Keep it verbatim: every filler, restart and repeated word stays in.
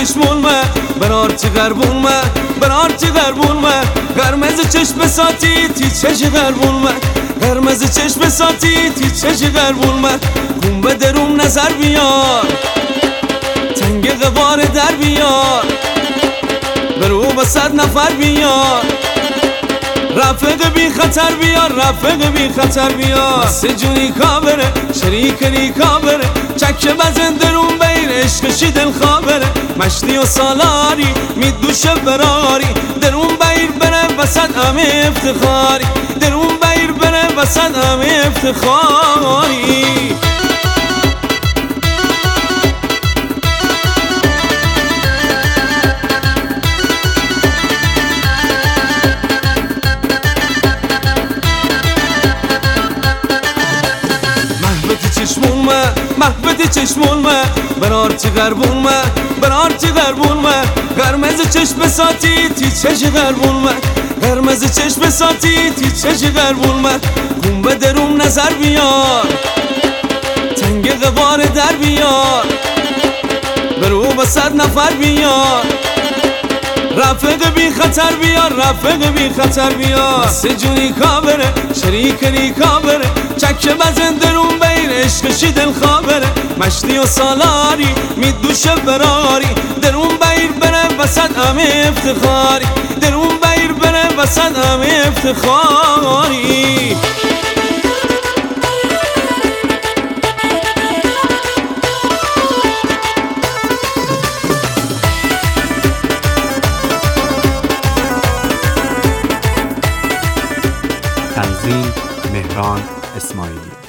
چشمون ما برارتی غربون ما برارتی غربون ما قرمز چشم ساتی تی چش غربون ما قرمز چشم ساتی تی چش غربون ما گم به درون نظر بیار تنگ غبار در بیار برو با صد نفر بیار رفق بی خطر بیار رفق بی خطر بیار سجونی کابره شریکری کابره چک بزن درون بین عشقشی دل خابره مشتی و سالاری می دوشه براری درون بیر بره وسط همه افتخاری درون بیر بره وسط همه افتخاری چشمون ما محبت چشمون ما برارتی غربون ما برارتی غربون ما قرمز چشم ساتی تی چش غربون ما قرمز چشم ساتی تی چش غربون ما گم به درون نظر بیار تنگ غبار در بیار برو با صد نفر بیار رفق بی خطر بیار رفق بی خطر بیار سجونی کابره شریکری کابره چک بزن درون بین عشقشی دل خابره مشتی و سالاری می دوشه براری درون بیر بره وسط همه افتخاری درون بیر بره وسط همه افتخاری تنظیم مهران اسماعیلی.